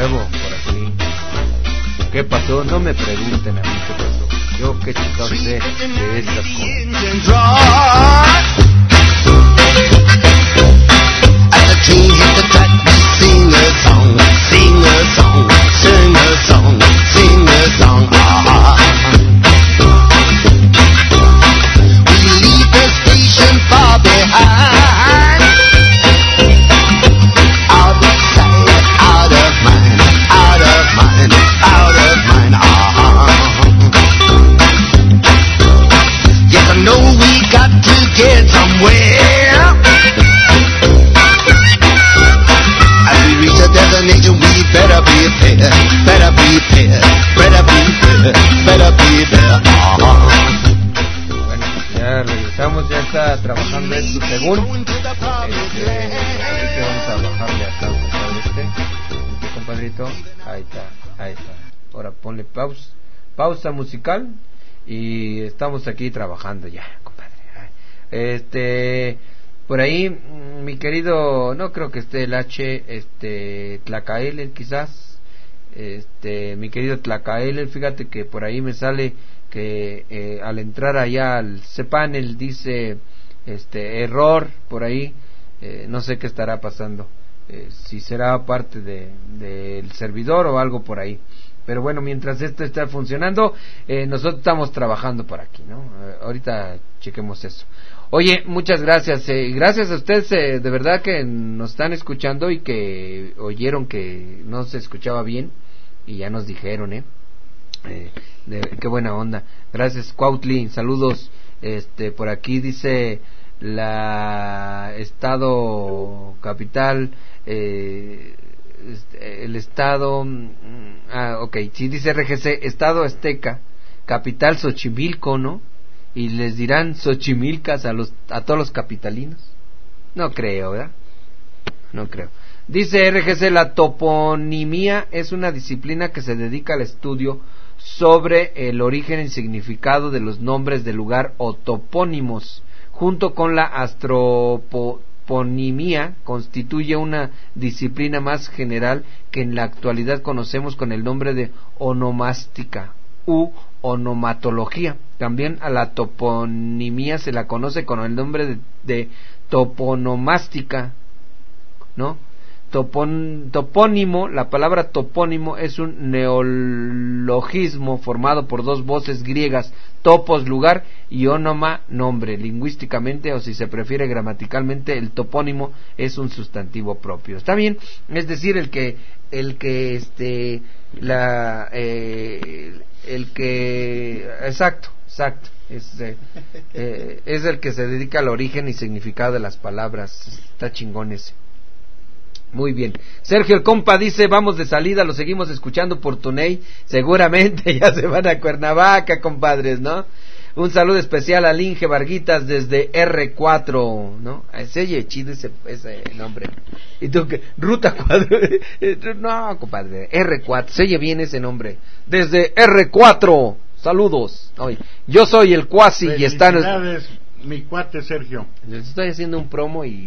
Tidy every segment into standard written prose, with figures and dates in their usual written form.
nuevo por aquí. ¿Qué pasó? No me pregunten a mí qué pasó. Yo qué chico sé de estas cosas. As the king hit the track, we sing a song, sing a song, sing a song, sing a song. We leave the station far behind. Out of sight, out of mind, out of mind, out of mind. Yes, I know we got to get somewhere. As we reach a destination, we better be prepared, better be prepared, better be prepared, better be prepared. Bueno, ya regresamos, ya está trabajando esto según. Ahorita vamos a bajarle acá, compadrito. Ahí está. Ahora ponle pausa musical y estamos aquí trabajando ya, compadre. Por ahí, mi querido, no creo que esté el Tlacaele, quizás. Mi querido Tlacaele, fíjate que por ahí me sale que al entrar allá al cPanel dice error por ahí. No sé qué estará pasando, si será parte del servidor o algo por ahí. Pero bueno, mientras esto está funcionando, nosotros estamos trabajando por aquí, ¿no? Ahorita chequemos eso. Oye, muchas gracias. Gracias a ustedes, de verdad que nos están escuchando y que oyeron que no se escuchaba bien y ya nos dijeron, qué buena onda. Gracias, Cuautli. Saludos. Por aquí dice la estado capital, el estado, sí dice RGC, estado Azteca, capital Xochimilco, ¿no? Y les dirán Xochimilcas a todos los capitalinos. No creo, ¿verdad? No creo. Dice RGC, la toponimia es una disciplina que se dedica al estudio sobre el origen y significado de los nombres de lugar o topónimos. Junto con la astroponimia constituye una disciplina más general que en la actualidad conocemos con el nombre de onomástica u onomatología. También a la toponimia se la conoce con el nombre de toponomástica, ¿no? Topónimo, la palabra topónimo es un neologismo formado por dos voces griegas, topos, lugar, y onoma, nombre. Lingüísticamente, o si se prefiere gramaticalmente, el topónimo es un sustantivo propio. ¿Está bien? Es decir, exacto, es el que se dedica al origen y significado de las palabras. Está chingón ese. Muy bien. Sergio el compa dice, vamos de salida, lo seguimos escuchando por Tuney. Seguramente ya se van a Cuernavaca, compadres, ¿no? Un saludo especial a Inge Varguitas desde R4, ¿no? Se oye chido ese nombre. ¿Y tú qué? Ruta 4. No, compadre, R4. Se oye bien ese nombre. Desde R4. Saludos. Oye, yo soy el Cuasi y están... Felicidades, mi cuate Sergio. Estoy haciendo un promo y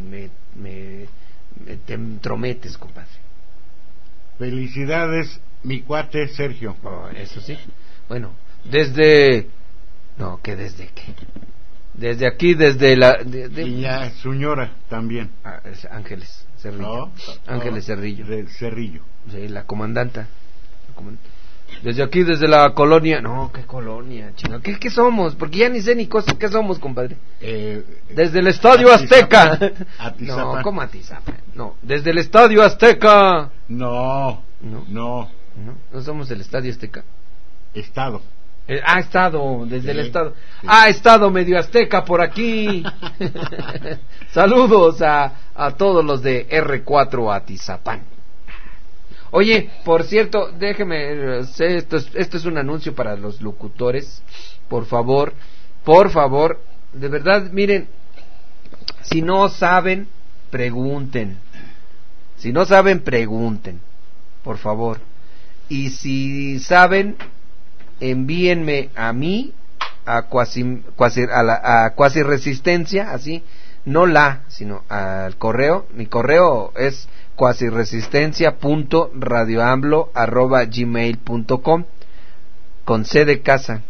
te entrometes, compadre. Felicidades, mi cuate Sergio. Oh, eso sí. Bueno, desde qué. Desde aquí, desde la... Y ya señora también. Es Ángeles Cerrillo. Ángeles Cerrillo. Del Cerrillo. Sí, la comandanta. Desde aquí, desde la colonia... No, ¿qué colonia, chino? ¿Qué somos? Porque ya ni sé ni qué somos, compadre. Desde el Estadio Azteca. Atizapán. No, ¿cómo Atizapán? No, desde el Estadio Azteca. No somos el Estadio Azteca. Estado. Estado, desde el Estado. Sí. Estado medio azteca por aquí. Saludos a todos los de R4 Atizapán. Oye, por cierto, déjeme, esto es un anuncio para los locutores. Por favor, de verdad, miren, si no saben, pregunten. Por favor. Y si saben, envíenme a mí, a Cuasi Resistencia, así, no sino al correo. Mi correo es cuasiresistencia.radioamblo@gmail.com, con C de casa,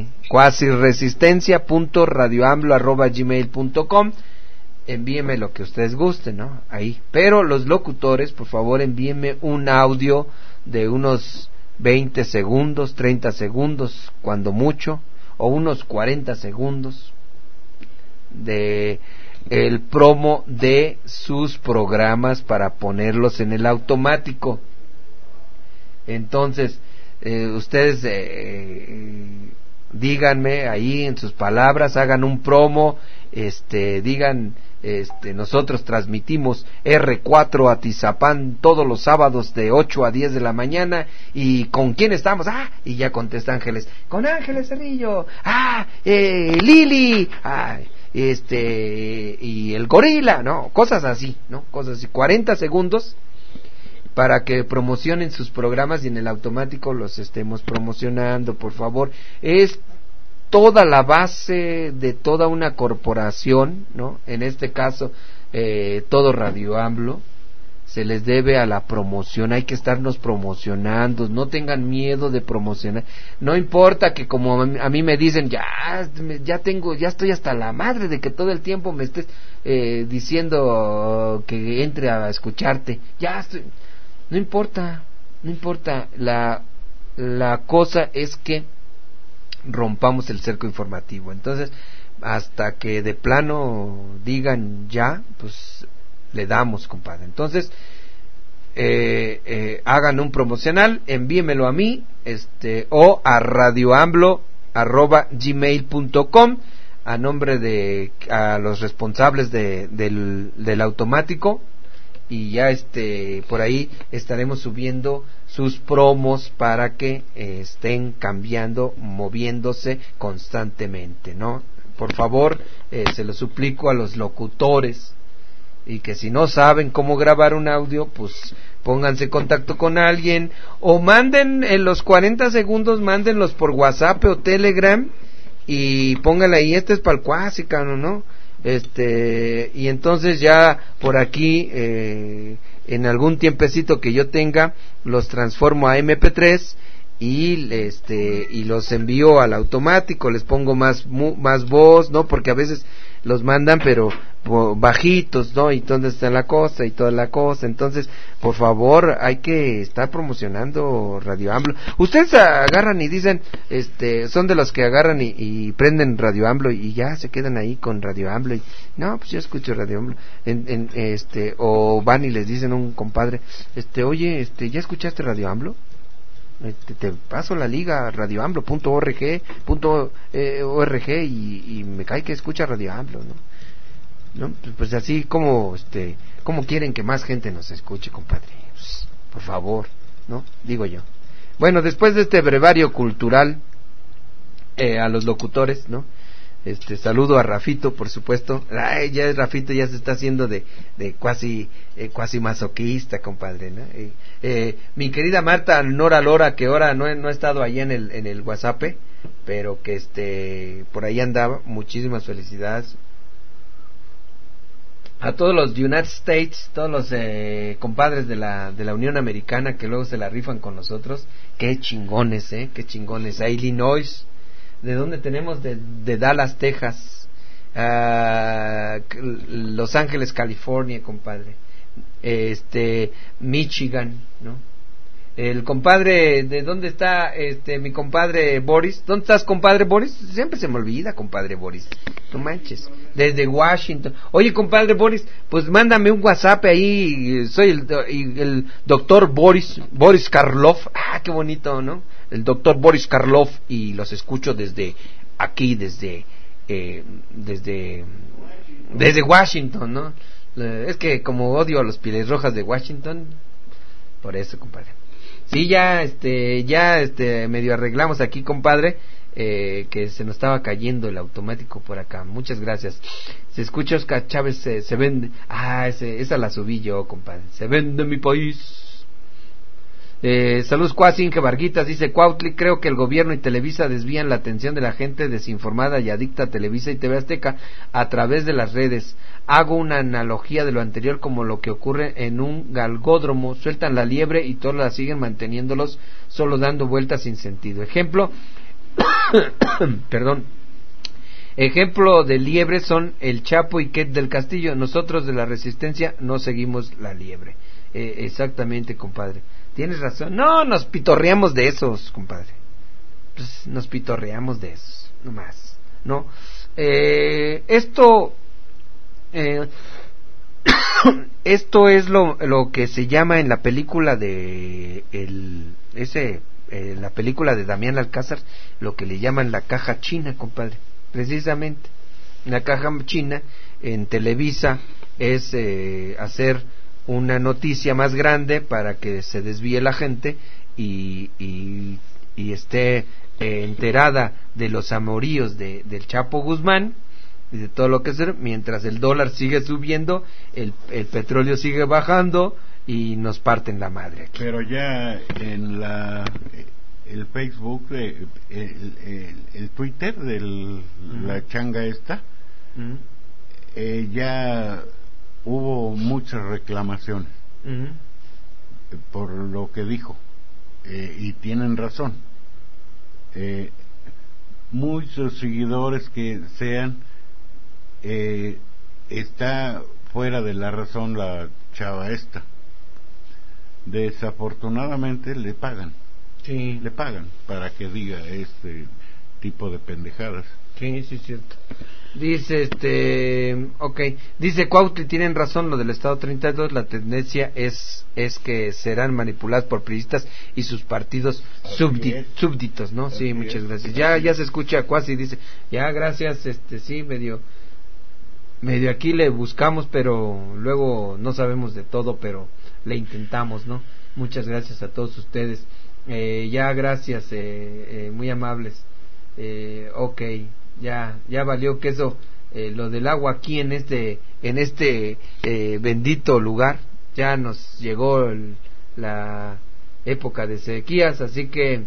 cuasiresistencia.radioamblo@gmail.com. Envíenme lo que ustedes gusten, ¿no? Ahí. Pero los locutores, por favor, envíenme un audio de unos 20 segundos, 30 segundos, cuando mucho, o unos 40 segundos de el promo de sus programas para ponerlos en el automático. Entonces, ustedes díganme ahí en sus palabras, hagan un promo, digan, nosotros transmitimos R4 Atizapán todos los sábados de 8 a 10 de la mañana, y ¿con quién estamos? Y ya contesta Ángeles, con Ángeles Cerrillo, Lili, y el gorila, ¿no? Cosas así, 40 segundos para que promocionen sus programas y en el automático los estemos promocionando, por favor. Es toda la base de toda una corporación, ¿no? En este caso, todo Radio AMLO se les debe a la promoción. Hay que estarnos promocionando, no tengan miedo de promocionar. No importa que, como a mí me dicen, ya estoy hasta la madre de que todo el tiempo me estés diciendo que entre a escucharte. No importa. La cosa es que rompamos el cerco informativo. Entonces, hasta que de plano digan ya, pues le damos, compadre. Entonces, hagan un promocional, envíemelo a mí, o a radioamblo@gmail.com, a nombre a los responsables del automático, y ya por ahí estaremos subiendo sus promos para que estén cambiando, moviéndose constantemente, ¿no? Por favor, se lo suplico a los locutores, y que si no saben cómo grabar un audio, pues pónganse en contacto con alguien, o manden en los 40 segundos, mándenlos por WhatsApp o Telegram, y pónganle ahí, es para el Cuasicano, ¿no? Y entonces ya por aquí, en algún tiempecito que yo tenga, los transformo a MP3 y los envío al automático, les pongo más voz, ¿no? Porque a veces los mandan pero bajitos, ¿no? Y dónde está la cosa y toda la cosa. Entonces, por favor, hay que estar promocionando Radio AMLO. Ustedes agarran y dicen, son de los que agarran y prenden Radio AMLO y ya se quedan ahí con Radio AMLO, y no, pues yo escucho Radio AMLO, o van y les dicen a un compadre, oye, ¿ya escuchaste Radio AMLO? Te paso la liga, radioamblo.org, y me cae que escucha Radio AMLO, ¿no? Pues así como quieren que más gente nos escuche, compadre, pues, por favor, ¿no? Digo yo. Bueno, después de este brevario cultural, a los locutores, ¿no? Saludo a Rafito, por supuesto. Ya Rafito ya se está haciendo de cuasi masoquista, compadre, ¿no? Mi querida Marta Nora Lora, que ahora no ha estado allá en el WhatsApp, pero que por ahí andaba. Muchísimas felicidades a todos los United States, todos los compadres de la Unión Americana, que luego se la rifan con nosotros. Qué chingones, qué chingones. A Illinois, ¿de dónde tenemos? De Dallas, Texas, Los Ángeles, California, compadre, Michigan, ¿no? El compadre, ¿de dónde está mi compadre Boris? ¿Dónde estás, compadre Boris? Siempre se me olvida, compadre Boris, no manches. Desde Washington. Oye, compadre Boris, pues mándame un WhatsApp ahí. Soy el doctor Boris Karloff. Qué bonito, ¿no? El doctor Boris Karloff, y los escucho desde aquí, desde Washington, ¿no? Es que como odio a los Pieles Rojas de Washington, por eso, compadre. Sí, ya medio arreglamos aquí, compadre, que se nos estaba cayendo el automático por acá. Muchas gracias. Se escucha Oscar Chávez, se vende. Esa la subí yo, compadre. Se vende mi país. Saludos Cuasi, Inge Varguitas, dice Cuautli, creo que el gobierno y Televisa desvían la atención de la gente desinformada y adicta a Televisa y TV Azteca a través de las redes. Hago una analogía de lo anterior como lo que ocurre en un galgódromo, sueltan la liebre y todos la siguen manteniéndolos solo dando vueltas sin sentido. Ejemplo, perdón, ejemplo de liebre son el Chapo y Ket del Castillo. Nosotros de la Resistencia no seguimos la liebre. Exactamente, compadre. Tienes razón. No, nos pitorreamos de esos, compadre. Pues nos pitorreamos de esos, nomás, ¿no? Esto es lo que se llama en la película de la película de Damián Alcázar, lo que le llaman la caja china, compadre. Precisamente, la caja china en Televisa es hacer una noticia más grande para que se desvíe la gente y esté enterada de los amoríos del Chapo Guzmán y de todo lo que es, mientras el dólar sigue subiendo, el petróleo sigue bajando y nos parten la madre aquí. Pero ya en el Facebook, el Twitter de la changa esta, ya hubo muchas reclamaciones por lo que dijo, y tienen razón. Muchos seguidores que sean, está fuera de la razón la chava esta. Desafortunadamente le pagan. Sí. Le pagan para que diga este tipo de pendejadas. Sí, es cierto. Dice dice Cuautli, tienen razón lo del Estado 32, la tendencia es que serán manipulados por periodistas y sus partidos súbditos, ¿no? Sí, muchas gracias. Ya se escucha Cuasi, dice, ya gracias, sí, medio aquí le buscamos, pero luego no sabemos de todo, pero le intentamos, ¿no? Muchas gracias a todos ustedes. Ya gracias, muy amables. Ya valió que eso, lo del agua aquí en este bendito lugar, ya nos llegó la época de sequías, así que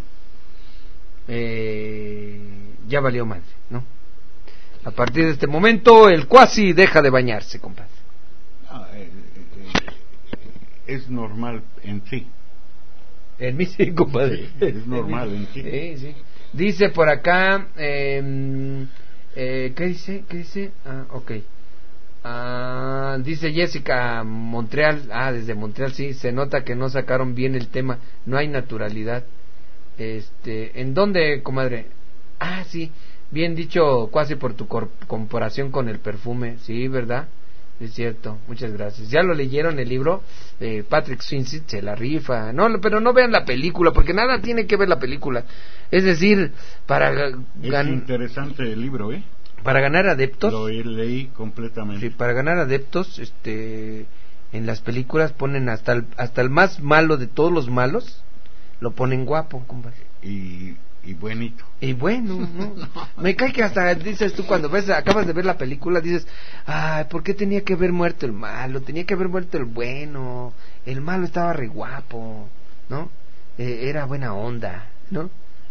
ya valió madre, ¿no? A partir de este momento el Cuasi deja de bañarse, compadre. Es normal en sí. En mí sí, compadre. Sí, es normal en sí. Sí. Dice por acá, ¿qué dice? Dice Jessica Montreal, desde Montreal, sí, se nota que no sacaron bien el tema, no hay naturalidad. ¿En dónde, comadre? Sí, bien dicho, Cuasi, por tu comparación con el perfume, sí, ¿verdad? Es cierto, muchas gracias. ¿Ya lo leyeron el libro? Patrick Swayze se la rifa. No, pero no vean la película, porque nada tiene que ver la película. Es decir, es interesante el libro, para ganar adeptos. Lo leí completamente. Sí, para ganar adeptos, en las películas ponen hasta el más malo de todos los malos, lo ponen guapo, compadre. Y buenito. Y bueno, ¿no? Me cae que hasta dices tú, cuando acabas de ver la película, dices, ¿por qué tenía que haber muerto el malo? Tenía que haber muerto el bueno. El malo estaba re guapo, ¿no? Era buena onda, ¿no?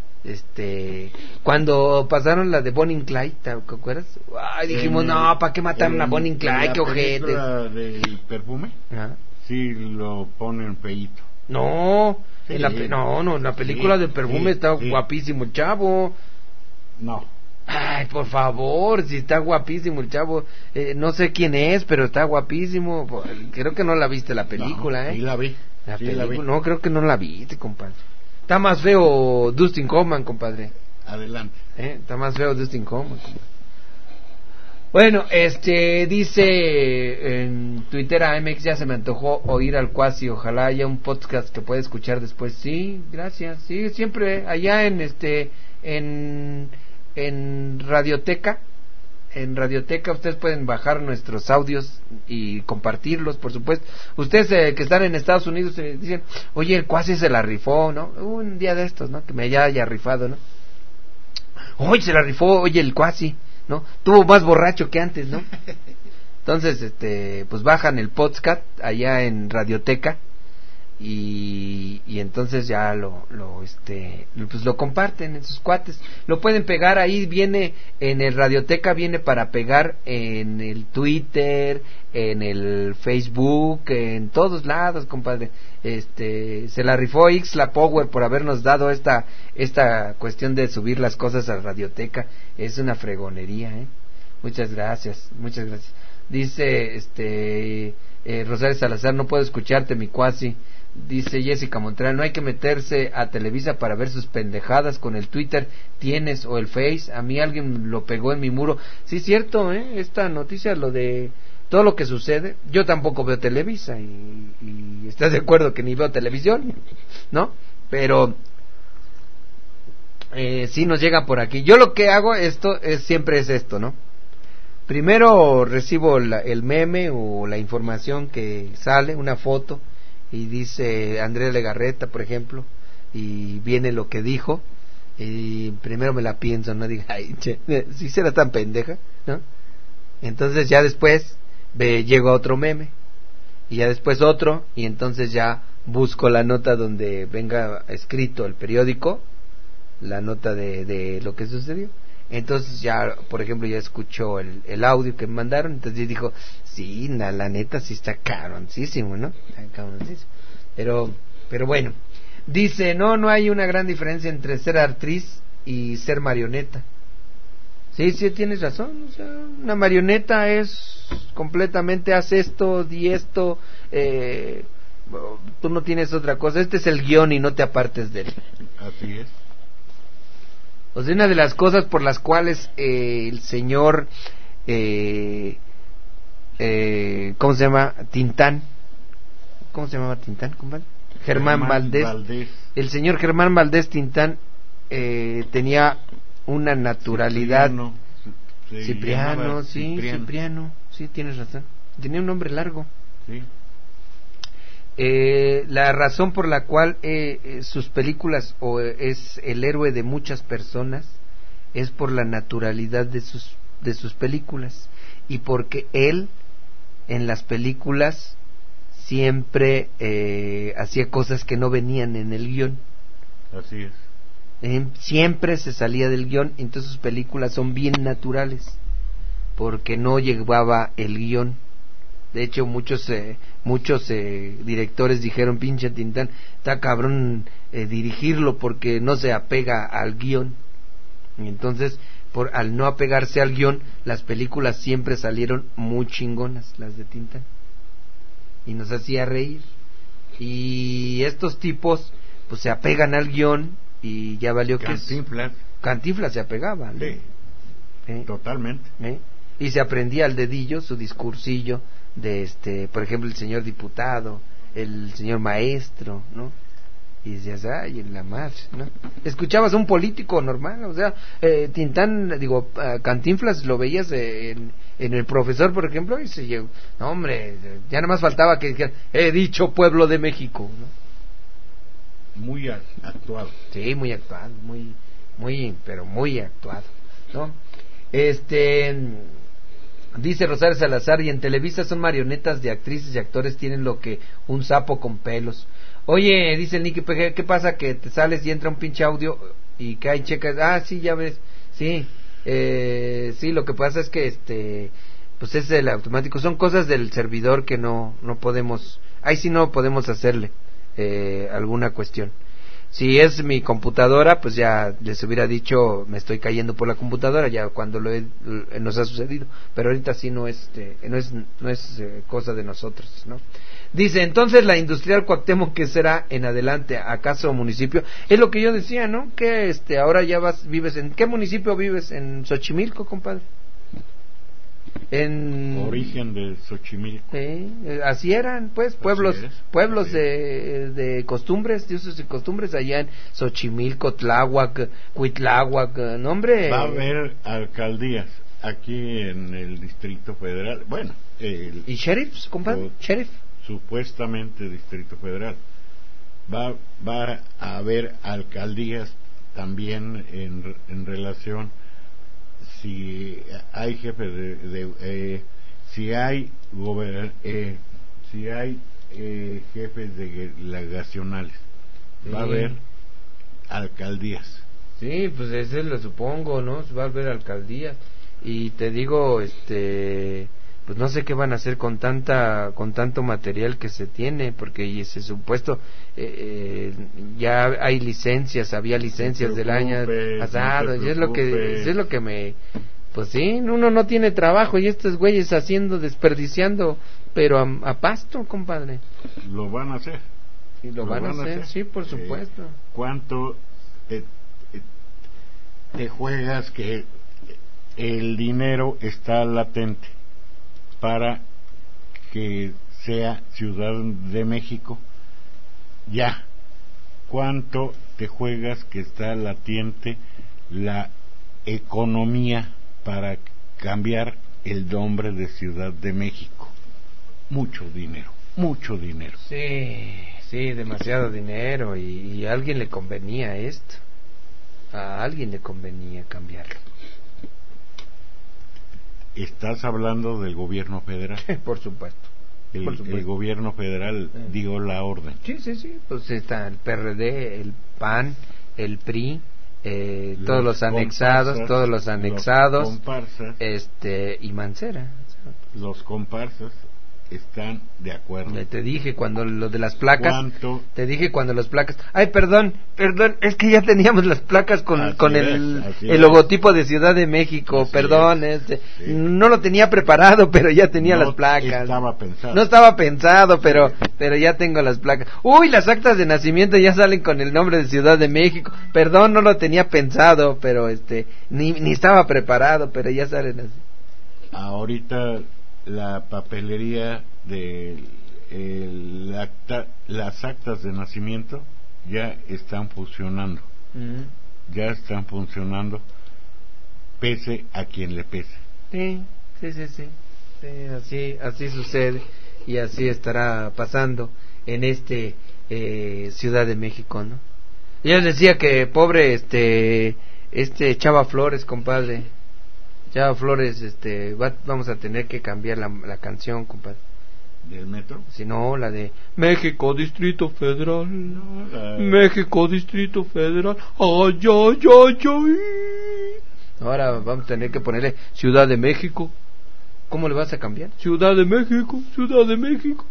Cuando pasaron la de Bonnie and Clyde, ¿te acuerdas? Dijimos, no, ¿para qué mataron a Bonnie and Clyde? Qué ojete. ¿Del perfume? Sí, lo ponen feíto. No, sí. En la película del perfume está guapísimo el chavo. No. Por favor, si está guapísimo el chavo. No sé quién es, pero está guapísimo. Creo que no la viste la película, Sí la vi. La vi. No, creo que no la viste, compadre. Está más feo Dustin Hoffman, compadre. Adelante. Está más feo Dustin Hoffman, compadre. Bueno, dice en Twitter AMX, ya se me antojó oír al Cuasi, ojalá haya un podcast que pueda escuchar después. Sí, gracias. Sí, siempre allá en Radioteca. En Radioteca ustedes pueden bajar nuestros audios y compartirlos, por supuesto. Ustedes que están en Estados Unidos dicen, oye, el Cuasi se la rifó, ¿no? Un día de estos, ¿no? Que me haya rifado, ¿no? Oye, se la rifó, oye, el Cuasi, ¿no? Tuvo más borracho que antes, ¿no? Entonces, pues bajan el podcast allá en Radioteca y entonces ya pues lo comparten en sus cuates, lo pueden pegar ahí, viene en el Radioteca, viene para pegar en el Twitter, en el Facebook, en todos lados, compadre. Se la rifó Ixla Power por habernos dado esta cuestión de subir las cosas a Radioteca, es una fregonería, muchas gracias. Dice Rosario Salazar, no puedo escucharte, mi cuasi. Dice Jessica Montreal, no hay que meterse a Televisa para ver sus pendejadas, con el Twitter tienes o el Face. A mí alguien lo pegó en mi muro. Sí, cierto, esta noticia, lo de todo lo que sucede. Yo tampoco veo Televisa y estás de acuerdo que ni veo televisión, ¿no? Pero sí nos llega por aquí. Yo lo que hago siempre es esto, ¿no? Primero recibo el meme o la información que sale, una foto, y dice Andrea Legarreta, por ejemplo, y viene lo que dijo, y primero me la pienso, no diga, ay, che, si será tan pendeja, ¿no? Entonces ya después llego a otro meme, y ya después otro, y entonces ya busco la nota donde venga escrito el periódico, la nota de lo que sucedió. Entonces ya, por ejemplo, ya escuchó el audio que me mandaron, entonces dijo, sí, la neta sí está cabroncísimo, ¿no? Está cabroncísimo. Pero bueno, dice, no hay una gran diferencia entre ser actriz y ser marioneta. Sí, tienes razón, o sea, una marioneta es completamente, haz esto, di esto, tú no tienes otra cosa, este es el guión y no te apartes de él. Así es. O sea, una de las cosas por las cuales el señor, ¿cómo se llama? Tintán. ¿Cómo se llamaba Tintán, compadre? Germán Valdés. El señor Germán Valdés Tintán tenía una naturalidad. Cipriano, sí, tienes razón. Tenía un nombre largo. Sí. La razón por la cual sus películas es el héroe de muchas personas es por la naturalidad de sus películas, y porque él en las películas siempre hacía cosas que no venían en el guión. Así es. Siempre se salía del guión, entonces sus películas son bien naturales porque no llevaba el guión. De hecho, muchos directores dijeron, pinche Tintán, está cabrón dirigirlo porque no se apega al guión. Y entonces, al no apegarse al guión, las películas siempre salieron muy chingonas, las de Tintán. Y nos hacía reír. Y estos tipos, pues se apegan al guión y ya valió que Cantinflas se apegaba. Sí, totalmente. Y se aprendía al dedillo su discursillo de por ejemplo, el señor diputado, el señor maestro, ¿no? Y decías, ay, en la madre, ¿no? Escuchabas a un político normal, o sea, Cantinflas lo veías en el profesor, por ejemplo, y se llegó, no, hombre, ya nada más faltaba que dijera, he dicho pueblo de México, ¿no? Muy actuado. Sí, muy actuado, pero muy actuado, ¿no? Dice Rosario Salazar, y en Televisa son marionetas de actrices y actores, tienen lo que un sapo con pelos. Oye, dice el Nicky PG, ¿qué pasa que te sales y entra un pinche audio y que hay checas? Sí, ya ves, sí, lo que pasa es que pues es el automático, son cosas del servidor que no podemos, ahí sí no podemos hacerle alguna cuestión. Si es mi computadora, pues ya les hubiera dicho, me estoy cayendo por la computadora, ya cuando nos ha sucedido, pero ahorita sí no es cosa de nosotros, ¿no? Dice, entonces la Industrial Cuauhtémoc, ¿qué será en adelante? ¿Acaso municipio? Es lo que yo decía, ¿no? Que ahora ya vives ¿en qué municipio vives? ¿En Xochimilco, compadre? Origen de Xochimilco. Así eran, pues, pueblos de costumbres, de usos y costumbres allá en Xochimilco, Tláhuac, Cuitláhuac, nombre. Va a haber alcaldías aquí en el Distrito Federal. Bueno, ¿y sheriffs, compadre? ¿Sheriff? Supuestamente Distrito Federal. Va a haber alcaldías también en relación, si hay jefe si hay jefes de delegacionales, va a Sí. haber alcaldías. Sí, pues ese lo supongo, ¿no? Va a haber alcaldías. Y te digo, pues no sé qué van a hacer con tanto material que se tiene, porque ese supuesto, ya hay licencias, había licencias del año pasado, y es lo que me, pues sí, uno no tiene trabajo y estos güeyes desperdiciando, pero a pasto, compadre. Lo van a hacer. Y lo van a hacer, sí, por supuesto. ¿Cuánto te juegas que el dinero está latente para que sea Ciudad de México? Ya. ¿Cuánto te juegas que está latente la economía para cambiar el nombre de Ciudad de México? Mucho dinero, mucho dinero. Sí, demasiado dinero, y a alguien le convenía esto. A alguien le convenía cambiarlo. Estás hablando del gobierno federal. Por supuesto. El gobierno federal dio la orden. Sí, pues está el PRD, el PAN, el PRI, todos los anexados, los comparsas, y Mancera. Los comparsas están de acuerdo. Te dije cuando lo de las placas. ¿Cuánto? Te dije cuando las placas. Ay, perdón, es que ya teníamos las placas con el logotipo de Ciudad de México. Así perdón, sí. No lo tenía preparado, pero ya tenía las placas. No estaba pensado, pero ya tengo las placas. Uy, las actas de nacimiento ya salen con el nombre de Ciudad de México. Perdón, no lo tenía pensado, pero ni estaba preparado, pero ya salen así. Ahorita la papelería de las actas de nacimiento ya están funcionando. Ya están funcionando, pese a quien le pese. Sí, así sucede, y así estará pasando en Ciudad de México, ¿no? Yo les decía que pobre Chava Flores, compadre. Chava Flores, vamos a tener que cambiar la canción, compadre. ¿Del metro? Si no, la de México Distrito Federal. México Distrito Federal. Ay, ay, ay, ay. Ahora vamos a tener que ponerle Ciudad de México. ¿Cómo le vas a cambiar? Ciudad de México, Ciudad de México.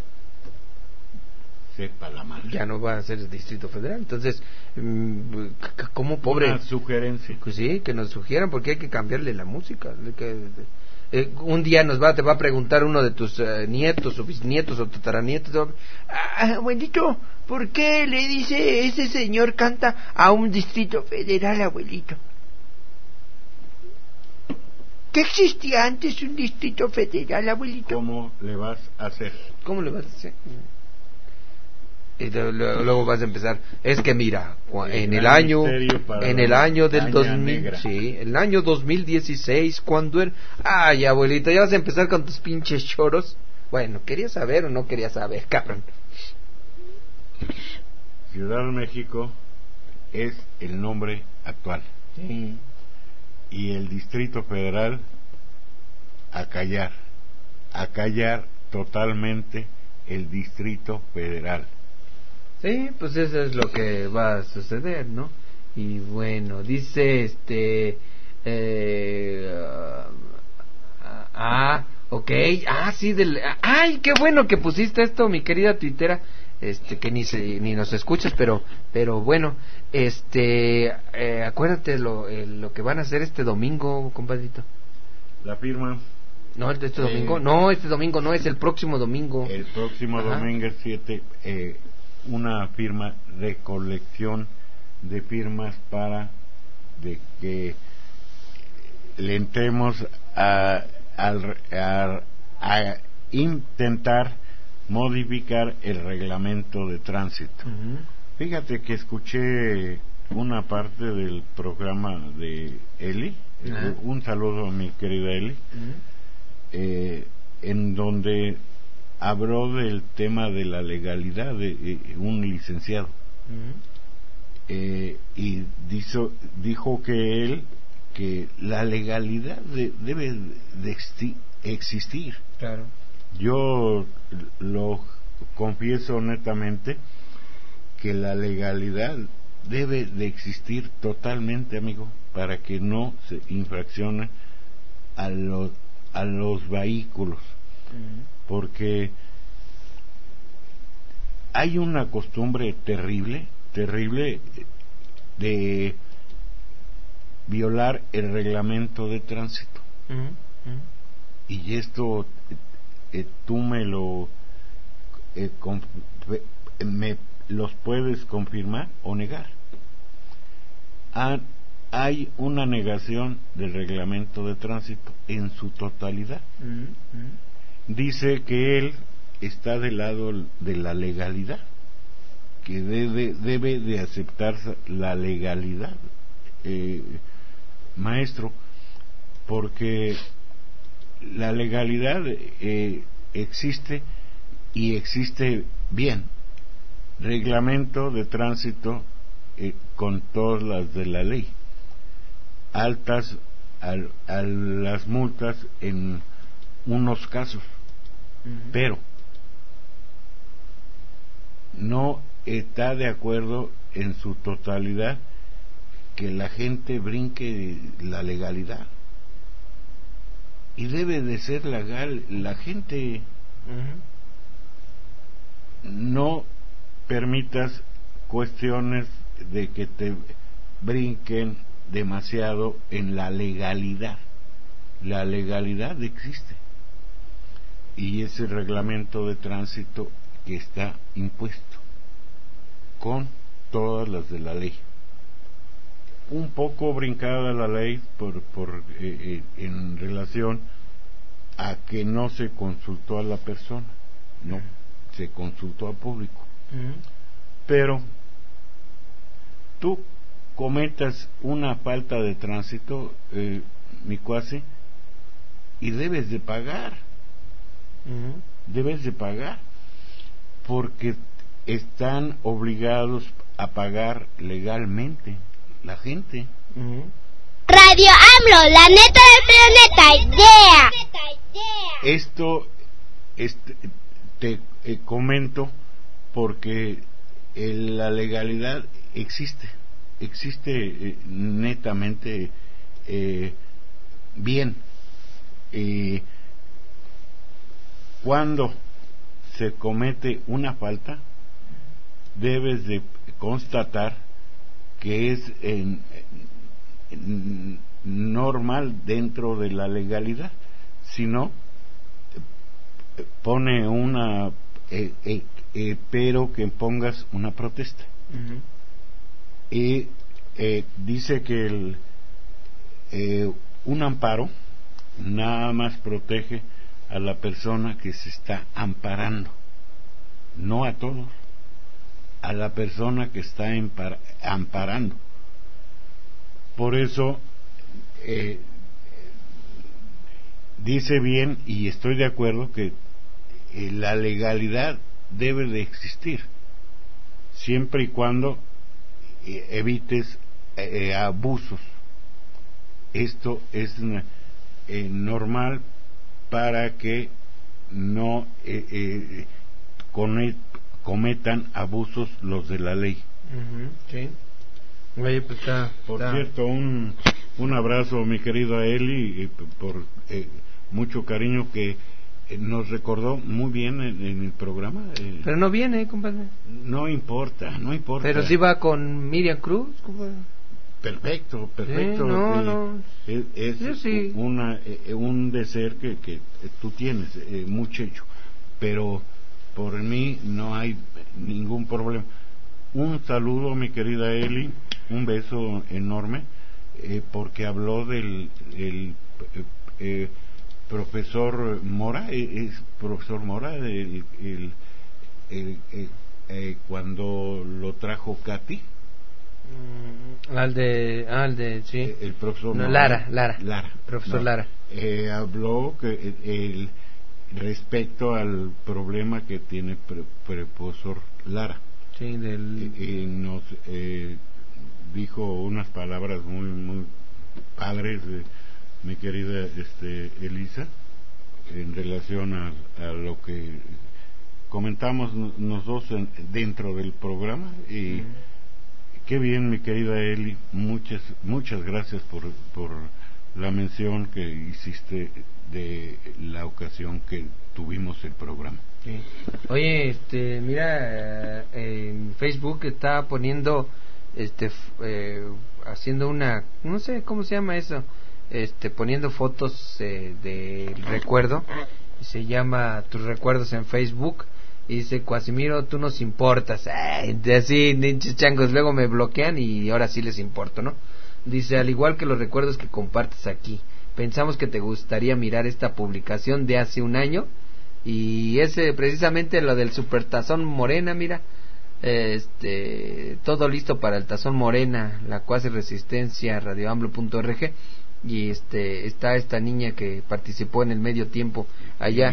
Sepa la madre. Ya no va a ser el Distrito Federal. Entonces, ¿cómo pobre? Una sugerencia. Pues sí, que nos sugieran, porque hay que cambiarle la música. Un día te va a preguntar uno de tus nietos o bisnietos o tataranietos: abuelito, ¿por qué le dice ese señor canta a un Distrito Federal, abuelito? ¿Qué existía antes un Distrito Federal, abuelito? ¿Cómo le vas a hacer? ¿Cómo le vas a hacer? Y luego vas a empezar. Es que mira, en el año del 2000, sí, el año 2016, cuando ay, abuelita, ya vas a empezar con tus pinches choros. Bueno, ¿querías saber o no querías saber, cabrón? Ciudad de México es el nombre actual. Sí. Y el Distrito Federal a callar totalmente el Distrito Federal. Sí, pues eso es lo que va a suceder, ¿no? Y bueno, dice ok, sí, ay, qué bueno que pusiste esto, mi querida tuitera, que ni nos escuchas, pero bueno, acuérdate lo que van a hacer este domingo, compadrito. La firma. No, domingo, no, este domingo no, es el próximo domingo. El próximo domingo es 7, una firma, recolección de firmas para de que le entremos a intentar modificar el reglamento de tránsito. Fíjate que escuché una parte del programa de Eli, un saludo a mi querida Eli, en donde habló del tema de la legalidad de un licenciado. Y dijo que la legalidad debe de existir. Claro. Yo lo confieso netamente que la legalidad debe de existir totalmente, amigo, para que no se infraccione a los vehículos, porque hay una costumbre terrible de violar el reglamento de tránsito. Y esto tú me los puedes confirmar o negar. Hay una negación del reglamento de tránsito en su totalidad. Dice que él está del lado de la legalidad, que debe de aceptarse la legalidad, maestro, porque la legalidad existe, y existe bien. Reglamento de tránsito con todas las de la ley, altas a las multas en unos casos, pero no está de acuerdo en su totalidad que la gente brinque la legalidad, y debe de ser legal la gente. No permitas cuestiones de que te brinquen demasiado en la legalidad. La legalidad existe, y ese reglamento de tránsito que está impuesto con todas las de la ley. Un poco brincada la ley en relación a que no se consultó a la persona, no, se consultó al público. Pero tú cometas una falta de tránsito, mi cuasi, y debes de pagar. Debes de pagar, porque están obligados a pagar legalmente la gente. Radio AMLO, la neta del planeta, yeah. Esto te comento porque la legalidad existe netamente bien. Cuando se comete una falta, debes de constatar que es normal dentro de la legalidad. Si no, pone una pero que pongas una protesta. Y dice que un amparo nada más protege a la persona que se está amparando, no a todos, a la persona que está amparando. Por eso dice bien, y estoy de acuerdo, que la legalidad debe de existir siempre y cuando evites abusos. Esto es normal para que no cometan abusos los de la ley. Sí. Oye, pues por cierto, un abrazo, mi querido Eli, por mucho cariño que nos recordó muy bien en el programa. Pero no viene, compadre. No importa. Pero sí va con Miriam Cruz, compadre. Perfecto. No. Es sí. Un deseo que tú tienes, muchacho, pero por mí no hay ningún problema. Un saludo, mi querida Eli, un beso enorme, porque habló del profesor Mora. Es profesor Mora, cuando lo trajo Katy. Sí. El profesor no, Lara. Profesor Lara. Habló que respecto al problema que tiene profesor Lara. Sí, nos dijo unas palabras muy padres, mi querida Elisa, en relación a lo que comentamos nosotros dentro del programa y qué bien, mi querida Eli, muchas gracias por la mención que hiciste de la ocasión que tuvimos el programa. Sí. Oye, mira, en Facebook está poniendo, haciendo una, no sé cómo se llama eso, poniendo fotos del recuerdo, se llama Tus Recuerdos en Facebook, y dice: Cuasimiro, tú nos importas. Así, ninches changos, luego me bloquean y ahora sí les importo, ¿no? Dice: al igual que los recuerdos que compartes aquí, pensamos que te gustaría mirar esta publicación de hace un año, y ese precisamente lo del Supertazón Morena, mira, todo listo para el Tazón Morena, la Cuasi Resistencia, radioamblo.org, y está esta niña que participó en el medio tiempo allá,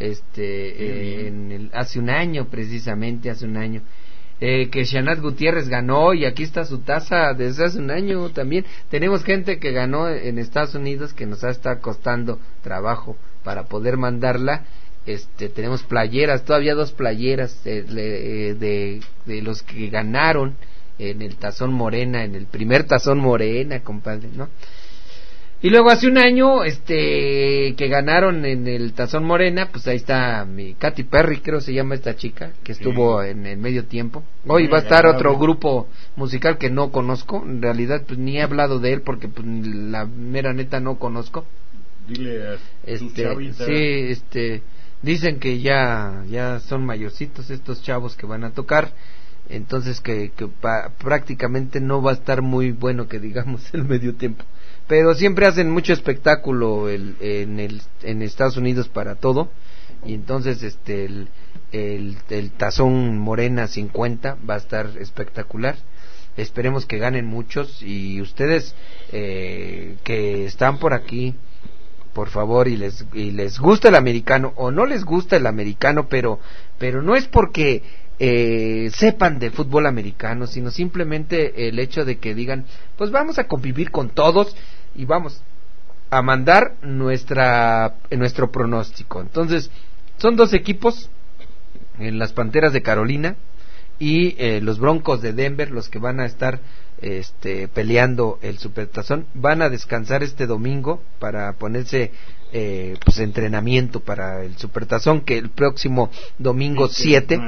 hace un año, precisamente hace un año, que Shanat Gutiérrez ganó, y aquí está su taza desde hace un año también. Tenemos gente que ganó en Estados Unidos que nos está costando trabajo para poder mandarla. Tenemos playeras, todavía 2 playeras de los que ganaron en el Tazón Morena, en el primer Tazón Morena, compadre, ¿no? Y luego hace un año, que ganaron en el Tazón Morena, pues ahí está mi Katy Perry, creo se llama esta chica, que estuvo en el medio tiempo. Hoy va a estar otro grupo musical que no conozco, en realidad pues ni he hablado de él porque pues la mera neta no conozco. Dile a tu chavita. Sí, dicen que ya son mayorcitos estos chavos que van a tocar, entonces que prácticamente no va a estar muy bueno que digamos el medio tiempo. Pero siempre hacen mucho espectáculo en Estados Unidos para todo, y entonces el Tazón Morena 50 va a estar espectacular. Esperemos que ganen muchos, y ustedes que están por aquí, por favor, y les gusta el americano o no les gusta el americano, pero no es porque sepan de fútbol americano, sino simplemente el hecho de que digan: pues vamos a convivir con todos y vamos a mandar nuestro pronóstico. Entonces son 2 equipos, en las Panteras de Carolina y los Broncos de Denver, los que van a estar peleando el Supertazón. Van a descansar este domingo para ponerse entrenamiento para el Supertazón, que el próximo domingo 7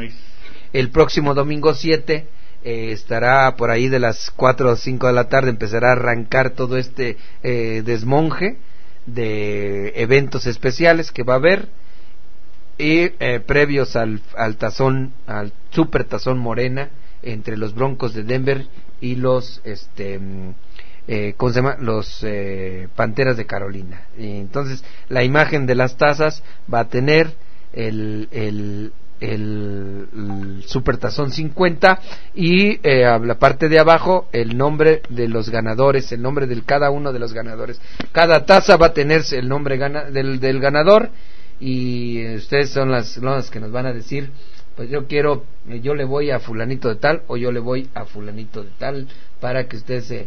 estará por ahí de las 4 o 5 de la tarde, empezará a arrancar todo desmonje de eventos especiales que va a haber, y previos al Supertazón Morena entre los Broncos de Denver y los ¿cómo se llama? Los Panteras de Carolina. Y entonces la imagen de las tazas va a tener el Supertazón 50, y a la parte de abajo el nombre de los ganadores, el nombre de cada uno de los ganadores. Cada taza va a tener el nombre del ganador, y ustedes son las que nos van a decir: pues yo le voy a fulanito de tal, o yo le voy a fulanito de tal, para que ustedes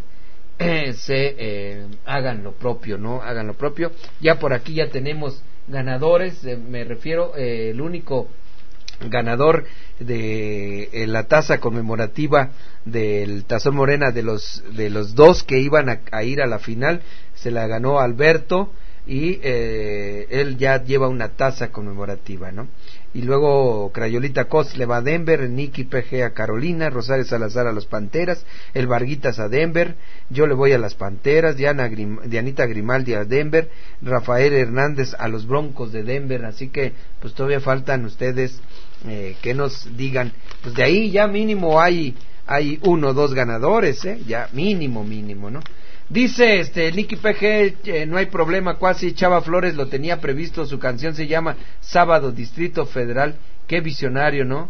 hagan lo propio, ¿no? Hagan lo propio. Ya por aquí ya tenemos ganadores, me refiero, el único ganador de la taza conmemorativa del Tazón Morena, de los 2 que iban a ir a la final, se la ganó Alberto, y él ya lleva una taza conmemorativa, ¿no? Y luego Crayolita Cos le va a Denver, Nicky PG a Carolina, Rosario Salazar a los Panteras, el Varguitas a Denver, yo le voy a las Panteras, Dianita Grimaldi a Denver, Rafael Hernández a los Broncos de Denver. Así que pues todavía faltan ustedes que nos digan, pues de ahí ya mínimo hay 1 o 2 ganadores, ya mínimo, ¿no? Dice Nicky PG, no hay problema, Cuasi Chava Flores lo tenía previsto, su canción se llama Sábado, Distrito Federal. Qué visionario, ¿no?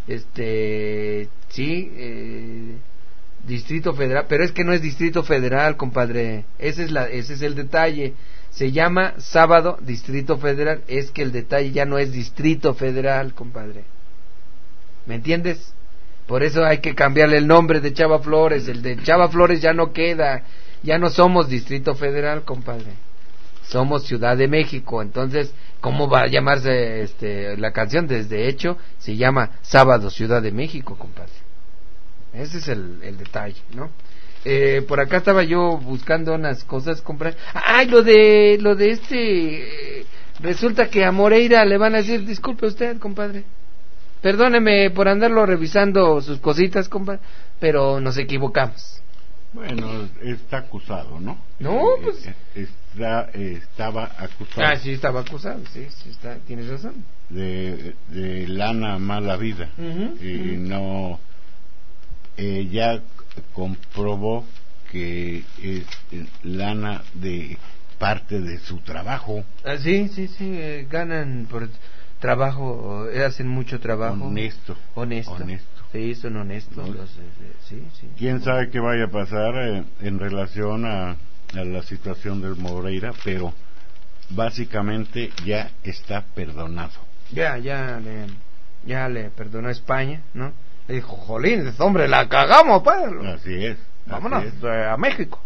Sí, Distrito Federal, pero es que no es Distrito Federal, compadre. Ese es el detalle. Se llama Sábado, Distrito Federal, es que el detalle ya no es Distrito Federal, compadre. ¿Me entiendes? Por eso hay que cambiarle el nombre de Chava Flores. El de Chava Flores ya no queda. Ya no somos Distrito Federal, compadre. somos Ciudad de México. Entonces, ¿cómo va a llamarse la canción? Desde hecho, se llama Sábado Ciudad de México, compadre. Ese es el detalle, ¿no? Por acá estaba yo buscando unas cosas, compadre. ¡Ay, lo de resulta que a Moreira le van a decir, disculpe usted, compadre. Perdóneme por andarlo revisando sus cositas, compadre, pero nos equivocamos. Bueno, está acusado, ¿no? No, pues... estaba acusado. Ah, sí, estaba acusado, sí, tienes razón. De lana mala vida. Y no... ya comprobó que es lana de parte de su trabajo. Ah, sí, ganan por trabajo, hacen mucho trabajo. Honesto. Sí, son honestos. ¿No? Sí. ¿Quién sabe qué vaya a pasar en relación a la situación del Moreira? Pero básicamente ya está perdonado. Ya le perdonó a España, ¿no? Le dijo, jolín, hombre, la cagamos, Pedro. Así es. Vámonos a México.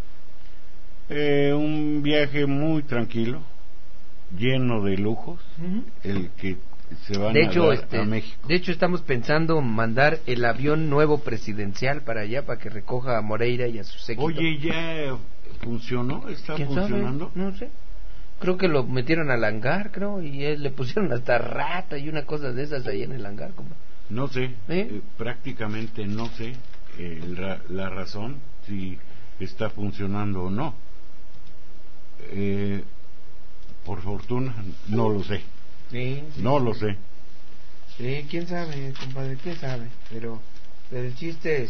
Un viaje muy tranquilo, lleno de lujos, el que se van a México. De hecho, estamos pensando mandar el avión nuevo presidencial para allá, para que recoja a Moreira y a su séquito. Oye, ¿ya funcionó? ¿Está funcionando? Sabe? No sé. Creo que lo metieron al hangar, y le pusieron hasta rata y una cosa de esas ahí en el hangar. No sé, prácticamente no sé la razón, si está funcionando o no. Por fortuna, no lo sé. No lo sé. Sí, quién sabe, compadre, quién sabe. Pero el chiste,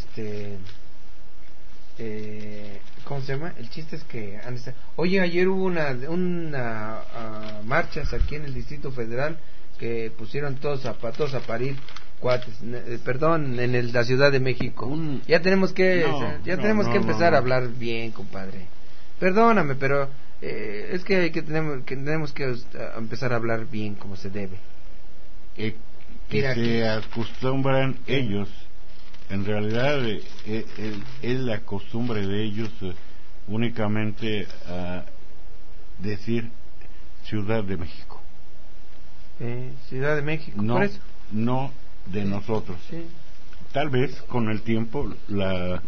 ¿cómo se llama? El chiste es que oye, ayer hubo una marchas aquí en el Distrito Federal que pusieron todos a parir cuates, perdón, en la Ciudad de México. Ya tenemos que empezar a hablar bien, compadre. Perdóname, pero es que tenemos que empezar a hablar bien como se debe. Se acostumbran ellos, en realidad es la costumbre de ellos únicamente a decir Ciudad de México. Ciudad de México, no, por eso. No de nosotros. Sí. Tal vez con el tiempo la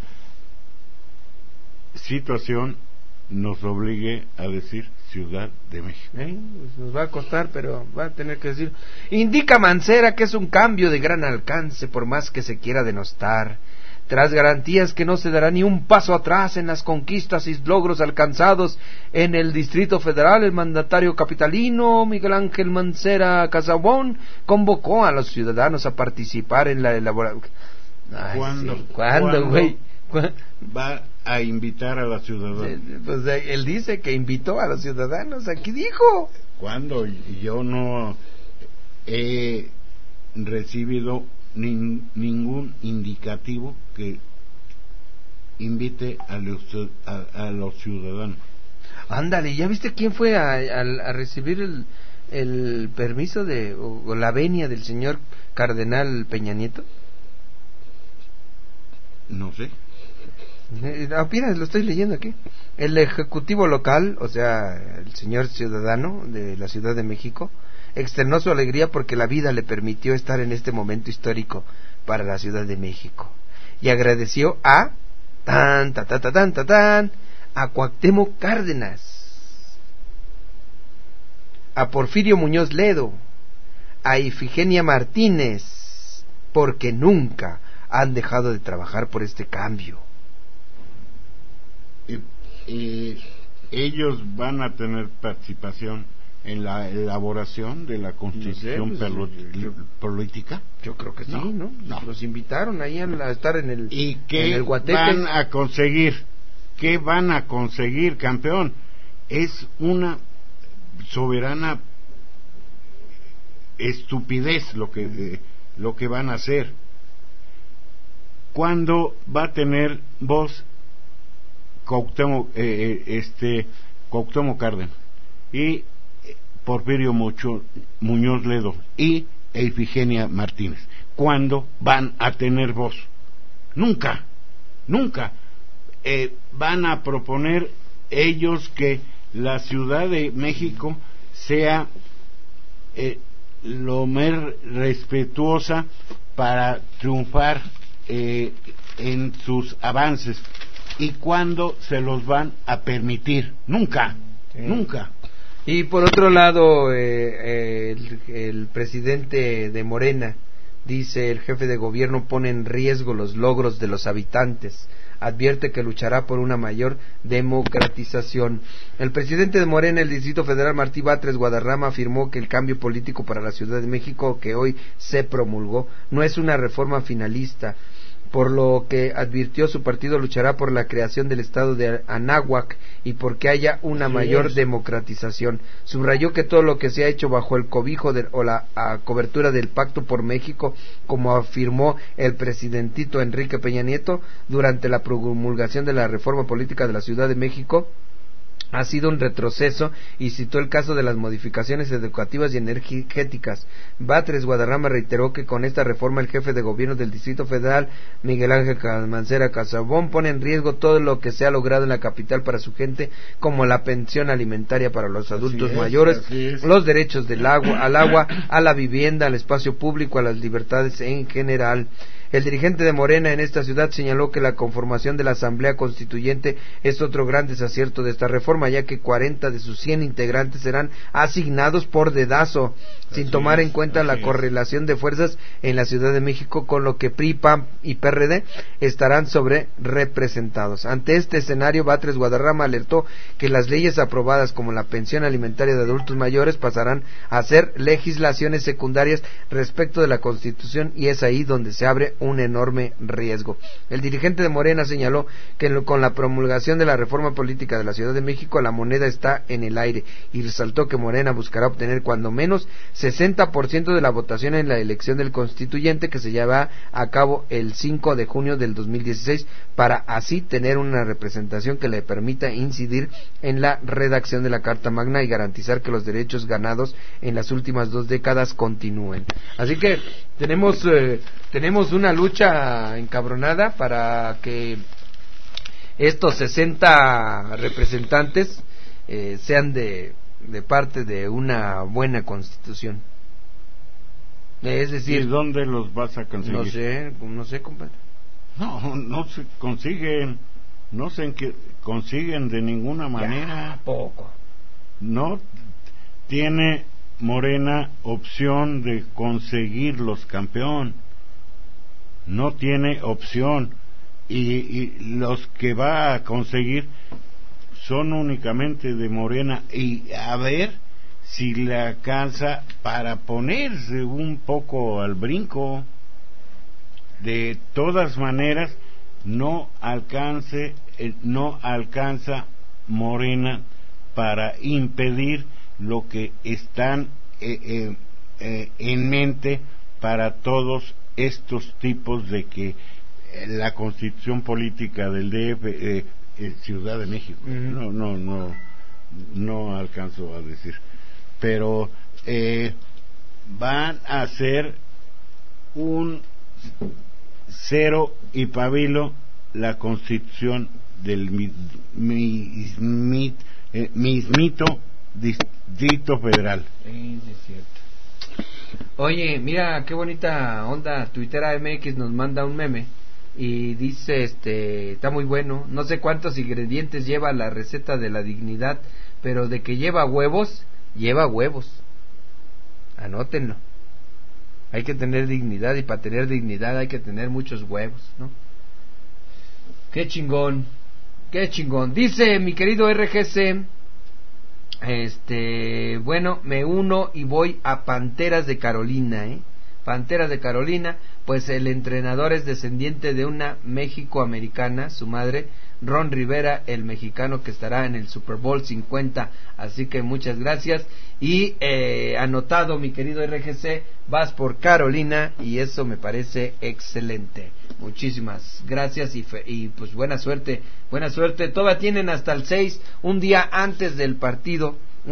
situación nos obligue a decir Ciudad de México. Pues nos va a costar, pero va a tener que decir. Indica Mancera que es un cambio de gran alcance, por más que se quiera denostar. Tras garantías que no se dará ni un paso atrás en las conquistas y logros alcanzados en el Distrito Federal, el mandatario capitalino Miguel Ángel Mancera Casabón convocó a los ciudadanos a participar en la elaboración. ¿Cuándo, güey? Va a invitar a la ciudadana. Pues él dice que invitó a los ciudadanos, aquí dijo. ¿Cuándo? Yo no he recibido ningún indicativo que invite a los ciudadanos. Ándale, ¿ya viste quién fue a recibir el permiso o la venia del señor Cardenal Peña Nieto? No sé. Mira, lo estoy leyendo aquí. El ejecutivo local, o sea, el señor ciudadano de la Ciudad de México, externó su alegría porque la vida le permitió estar en este momento histórico para la Ciudad de México y agradeció a a Cuauhtémoc Cárdenas, a Porfirio Muñoz Ledo, a Ifigenia Martínez, porque nunca han dejado de trabajar por este cambio. Ellos van a tener participación en la elaboración de la constitución política. Yo creo que sí, ¿no? Los invitaron ahí a estar en el ¿Y qué en el Guateque? Van a conseguir? ¿Qué van a conseguir, campeón? Es una soberana estupidez lo que van a hacer. ¿Cuándo va a tener voz Cuauhtémoc Cárdenas y Porfirio Muñoz Ledo y Ifigenia Martínez? ¿Cuándo van a tener voz? Nunca. Van a proponer ellos que la Ciudad de México sea lo más respetuosa para triunfar en sus avances. ¿Y cuándo se los van a permitir? Nunca, nunca. Y por otro lado, el presidente de Morena dice: el jefe de gobierno pone en riesgo los logros de los habitantes. Advierte que luchará por una mayor democratización. El presidente de Morena, el Distrito Federal, Martí Batres Guadarrama, afirmó que el cambio político para la Ciudad de México que hoy se promulgó no es una reforma finalista, por lo que advirtió su partido luchará por la creación del estado de Anáhuac y porque haya una mayor democratización. Subrayó que todo lo que se ha hecho bajo el cobijo o la cobertura del Pacto por México, como afirmó el presidentito Enrique Peña Nieto durante la promulgación de la reforma política de la Ciudad de México, ha sido un retroceso, y citó el caso de las modificaciones educativas y energéticas. Batres Guadarrama reiteró que con esta reforma el jefe de gobierno del Distrito Federal, Miguel Ángel Mancera Casabón, pone en riesgo todo lo que se ha logrado en la capital para su gente, como la pensión alimentaria para los adultos mayores, los derechos al agua, a la vivienda, al espacio público, a las libertades en general. El dirigente de Morena en esta ciudad señaló que la conformación de la Asamblea Constituyente es otro gran desacierto de esta reforma, ya que 40 de sus 100 integrantes serán asignados por dedazo, sin tomar en cuenta la correlación de fuerzas en la Ciudad de México, con lo que PRI, PAN y PRD estarán sobre representados. Ante este escenario, Batres Guadarrama alertó que las leyes aprobadas, como la pensión alimentaria de adultos mayores, pasarán a ser legislaciones secundarias respecto de la Constitución, y es ahí donde se abre un enorme riesgo. El dirigente de Morena señaló que con la promulgación de la reforma política de la Ciudad de México la moneda está en el aire, y resaltó que Morena buscará obtener cuando menos 60% de la votación en la elección del constituyente, que se llevará a cabo el 5 de junio del 2016, para así tener una representación que le permita incidir en la redacción de la Carta Magna y garantizar que los derechos ganados en las últimas 2 décadas continúen. Así que tenemos una lucha encabronada para que estos 60 representantes sean de parte de una buena constitución. Es decir, ¿y dónde los vas a conseguir? No sé, compadre. No se consiguen, no se consiguen de ninguna manera. Poco. No tiene Morena opción de conseguirlos campeón. No tiene opción, y los que va a conseguir son únicamente de Morena, y a ver si le alcanza para ponerse un poco al brinco. De todas maneras no alcanza Morena para impedir lo que están en mente para todos estos tipos de que la constitución política del DF, Ciudad de México, no alcanzo a decir, pero van a ser un cero y pabilo la constitución del mismito Distrito Federal. Sí, es cierto. Oye, mira qué bonita onda. Tuitera MX nos manda un meme y dice, está muy bueno. No sé cuántos ingredientes lleva la receta de la dignidad, pero de que lleva huevos, lleva huevos. Anótenlo. Hay que tener dignidad, y para tener dignidad hay que tener muchos huevos, ¿no? Qué chingón, qué chingón. Dice mi querido RGC, bueno, me uno y voy a Panteras de Carolina, Panteras de Carolina, pues el entrenador es descendiente de una mexicoamericana, su madre, Ron Rivera, el mexicano que estará en el Super Bowl 50, así que muchas gracias, y anotado mi querido RGC, vas por Carolina, y eso me parece excelente. Muchísimas gracias, y pues buena suerte, todavía tienen hasta el 6, un día antes del partido,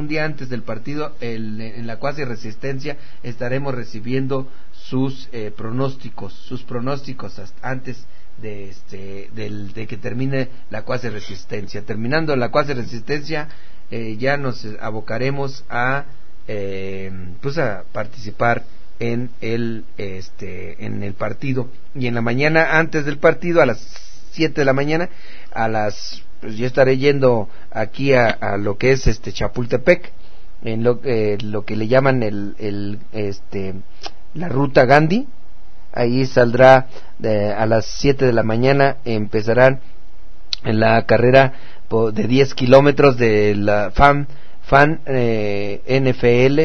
en la Cuasi Resistencia estaremos recibiendo sus pronósticos hasta antes de que termine la Cuasi Resistencia. Terminando la Cuasi Resistencia, ya nos abocaremos a pues a participar en el partido. Y en la mañana, antes del partido, a las 7 de la mañana, pues yo estaré yendo aquí a lo que es Chapultepec, en lo que le llaman la ruta Gandhi. Ahí saldrá a las 7 de la mañana, empezarán en la carrera de 10 kilómetros de la FAN NFL,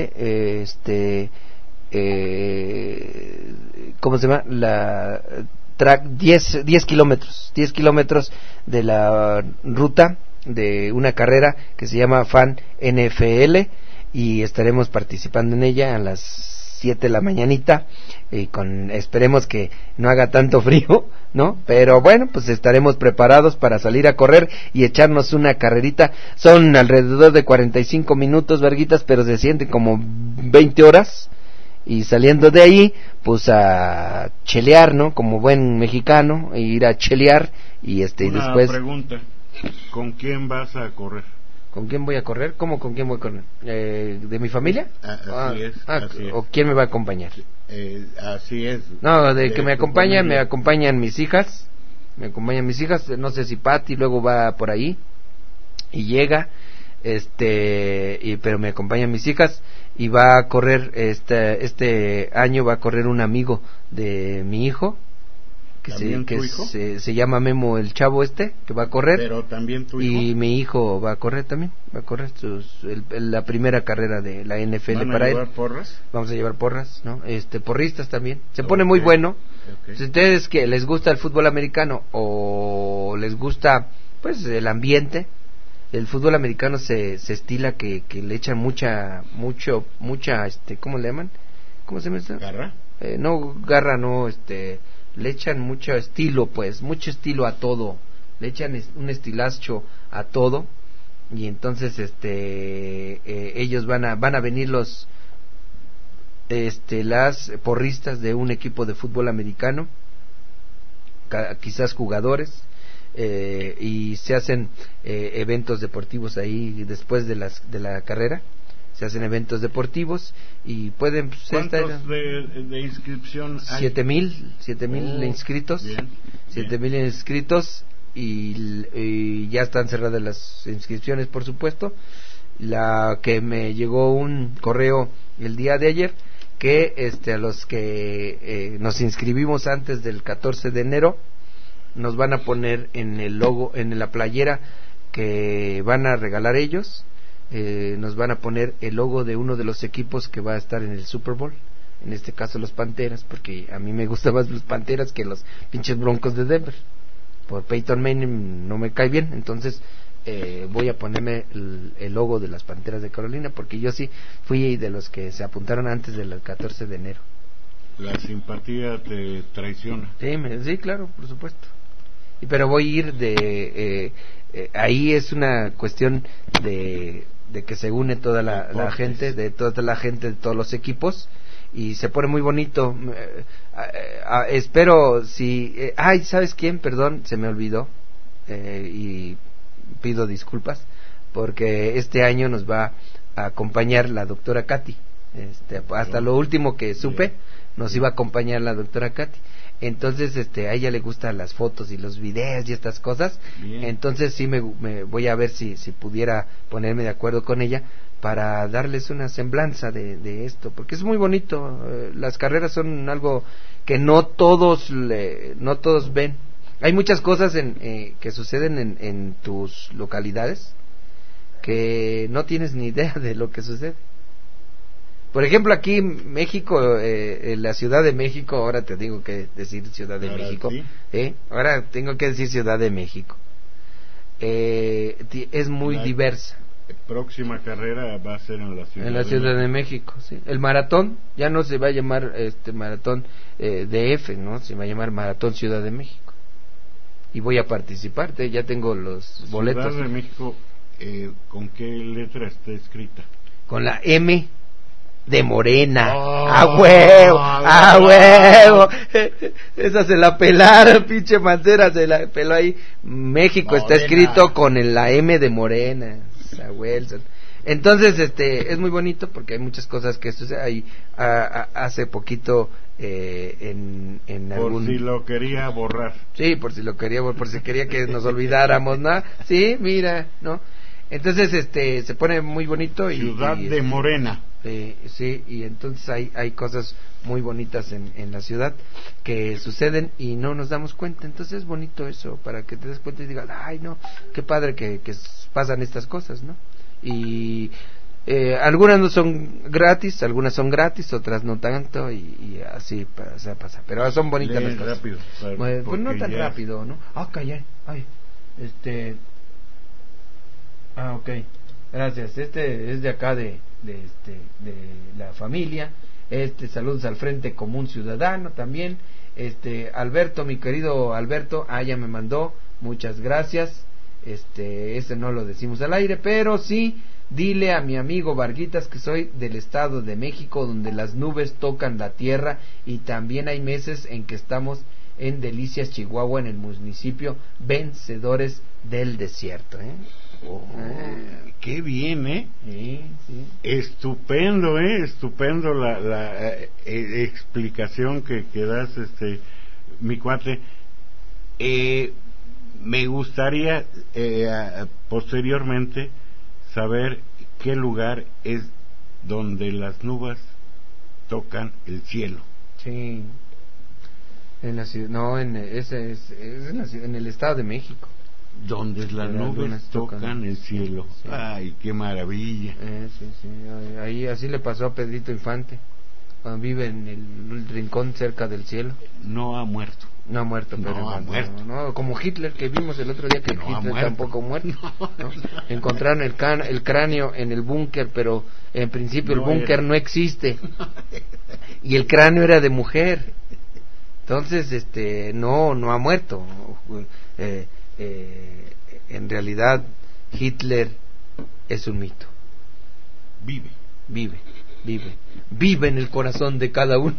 ¿cómo se llama? La track 10 kilómetros de la ruta de una carrera que se llama FAN NFL, y estaremos participando en ella a las 7 de la mañanita, y esperemos que no haga tanto frío, ¿no? Pero bueno, pues estaremos preparados para salir a correr y echarnos una carrerita. Son alrededor de 45 minutos, Verguitas, pero se sienten como 20 horas. Y saliendo de ahí, pues a chelear, ¿no? Como buen mexicano, ir a chelear y Una después. pregunta, ¿con quién vas a correr? ¿Con quién voy a correr? ¿Cómo con quién voy a correr? ¿De mi familia? Así es. ¿O quién me va a acompañar? Así es. No, de que me acompañan mis hijas. No sé si Patti luego va por ahí y llega, pero me acompañan mis hijas, y va a correr este año va a correr un amigo de mi hijo, que se llama Memo, el chavo que va a correr. Pero también tu hijo. Y mi hijo va a correr también, la primera carrera de la NFL para él. Porras? Vamos a llevar porras, ¿no? Porristas también. Se pone muy bueno. Si ustedes que les gusta el fútbol americano o les gusta pues el ambiente, el fútbol americano se estila que le echan mucha ¿cómo le llaman? ¿Cómo se llama? ¿Garra? No, garra no, le echan mucho estilo, pues, mucho estilo a todo, le echan un estilacho a todo, y entonces ellos van a venir las porristas de un equipo de fútbol americano, quizás jugadores, y se hacen eventos deportivos ahí después de la carrera. Se hacen eventos deportivos y pueden pues, ¿cuántos de inscripción hay? 7,000 inscritos. Bien, 7,000 inscritos, y ya están cerradas las inscripciones, por supuesto. La que me llegó un correo el día de ayer, que a los que nos inscribimos antes del 14 de enero nos van a poner en el logo, en la playera que van a regalar ellos. Nos van a poner el logo de uno de los equipos que va a estar en el Super Bowl, en este caso los Panteras, porque a mí me gustan más los Panteras que los pinches Broncos de Denver. Por Peyton Manning no me cae bien, entonces voy a ponerme el logo de las Panteras de Carolina, porque yo sí fui de los que se apuntaron antes del 14 de enero. La simpatía te traiciona. Sí, claro, por supuesto. Pero voy a ir ahí es una cuestión de que se une toda la gente, de toda la gente de todos los equipos, y se pone muy bonito. Espero ¿sabes quién? Perdón, se me olvidó, y pido disculpas, porque este año nos va a acompañar la doctora Katy. Hasta lo último que supe, nos iba a acompañar la doctora Katy. Entonces a ella le gustan las fotos y los videos y estas cosas. Bien. Entonces sí me voy a ver si pudiera ponerme de acuerdo con ella para darles una semblanza de esto, porque es muy bonito. Las carreras son algo que no todos ven. Hay muchas cosas que suceden en tus localidades que no tienes ni idea de lo que sucede. Por ejemplo, aquí en México, en la Ciudad de México, ahora te tengo que decir Ciudad de México, sí. Ahora tengo que decir Ciudad de México, es muy diversa. La próxima carrera va a ser en la Ciudad de México, sí. El maratón ya no se va a llamar maratón DF, ¿no? Se va a llamar Maratón Ciudad de México, y voy a participar, ya tengo los boletos. Ciudad de México, ¿con qué letra está escrita? Con la M de Morena. ¡A huevo! Esa se la pelaron, pinche Mancera, se la peló ahí. México Morena. Está escrito con la M de Morena. A Wilson. Entonces, es muy bonito porque hay muchas cosas que suceden. Ahí, hace poquito, en por algún... si lo quería borrar. Sí, por si lo quería, por si quería que nos olvidáramos, ¿no? Sí, mira, ¿no? Entonces, se pone muy bonito. Ciudad de Morena. Sí, y entonces hay cosas muy bonitas en la ciudad que suceden y no nos damos cuenta. Entonces es bonito eso, para que te des cuenta y digas, ay, no, qué padre que pasan estas cosas, ¿no? Y algunas no son gratis, algunas son gratis, otras no tanto, y así pasa. Pero son bonitas las cosas. Rápido, Pues no tan rápido, ¿no? Calla, ay, ok, gracias. Este es de acá de la familia. Saludos al Frente Común Ciudadano también. Alberto, mi querido Alberto, ya me mandó, muchas gracias. Ese no lo decimos al aire, pero sí, dile a mi amigo Varguitas que soy del Estado de México, donde las nubes tocan la tierra, y también hay meses en que estamos en Delicias, Chihuahua, en el municipio Vencedores del Desierto, qué bien, Sí. Estupendo, estupendo la explicación que das, mi cuate. Me gustaría posteriormente saber qué lugar es donde las nubes tocan el cielo. Sí. En la ciudad, no, ese es en el Estado de México. Donde las nubes tocan el cielo. Sí. Ay, qué maravilla. Sí. Ahí así le pasó a Pedrito Infante, cuando vive en el rincón cerca del cielo. No ha muerto. No ha muerto, pero no ha muerto. No, como Hitler, que vimos el otro día que no Hitler tampoco ha muerto. ¿No? Encontraron el cráneo en el búnker, pero en principio el búnker no existe. Y el cráneo era de mujer. Entonces, no ha muerto. En realidad, Hitler es un mito. Vive en el corazón de cada uno.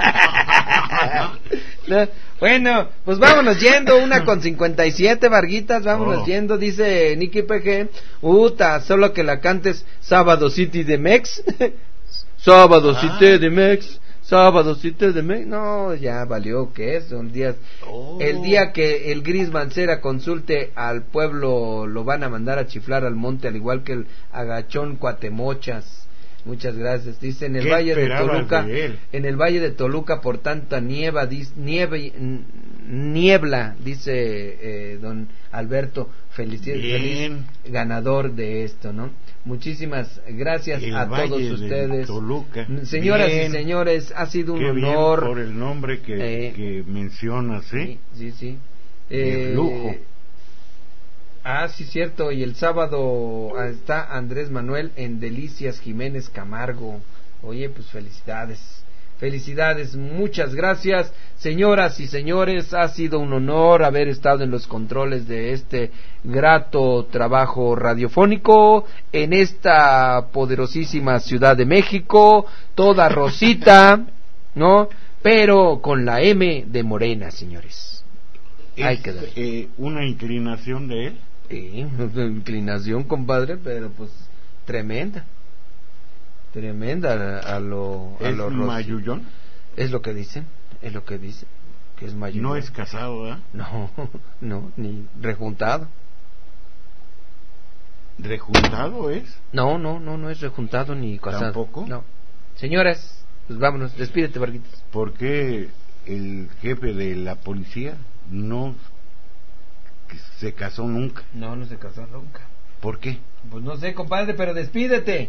¿No? Bueno, pues vámonos yendo, 1:57, Varguitas, vámonos yendo, dice Nicky PG. Solo que la cantes Sábado City de Mex. Sábado City de Mex. No, ya valió que es un día. El día que el Gris Mancera consulte al pueblo, lo van a mandar a chiflar al monte, al igual que el agachón Cuatemochas. Muchas gracias. Dice en el Valle de Toluca, por tanta niebla, dice don Alberto, feliz ganador de esto, ¿no? Muchísimas gracias a todos ustedes. Toluca. Señoras y señores, ha sido un honor. Por el nombre que mencionas, Sí. Lujo. Sí, cierto, y el sábado está Andrés Manuel en Delicias Jiménez Camargo. Oye, pues felicidades, muchas gracias, señoras y señores, ha sido un honor haber estado en los controles de este grato trabajo radiofónico en esta poderosísima Ciudad de México, toda rosita, ¿no? Pero con la M de Morena, señores. Hay que dar una inclinación de él. Sí, una inclinación, compadre, pero pues tremenda a lo mayullón. Es lo que dicen, que es mayullón. No es casado, ¿eh? No, ni rejuntado. ¿Rejuntado es? No es rejuntado ni casado. ¿Tampoco? No. Señoras, pues vámonos, despídete, Varguitas. ¿Por qué el jefe de la policía no se casó nunca? No se casó nunca. ¿Por qué? Pues no sé, compadre, pero despídete.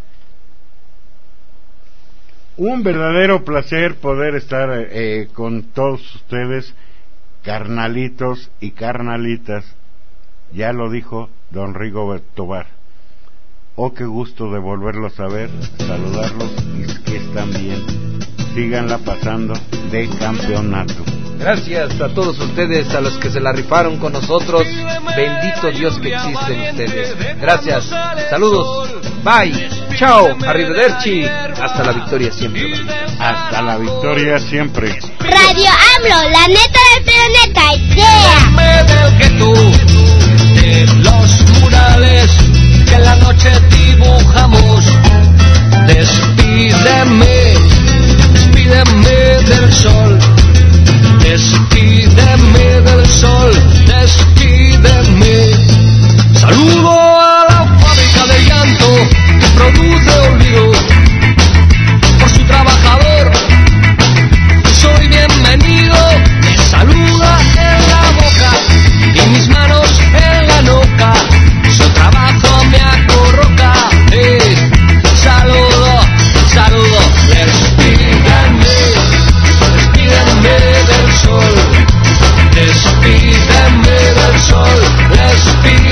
Un verdadero placer poder estar con todos ustedes, carnalitos y carnalitas. Ya lo dijo don Rigo Tobar. Qué gusto de volverlos a ver, saludarlos y que están bien. Síganla pasando de campeonato. Gracias a todos ustedes, a los que se la rifaron con nosotros. Bendito Dios que existen ustedes. Gracias, saludos, bye, chao, arrivederci, hasta la victoria siempre. Hasta la victoria siempre. Radio AMLO, la neta del planeta, yeah. Me del que tú, de los murales que la sol respira.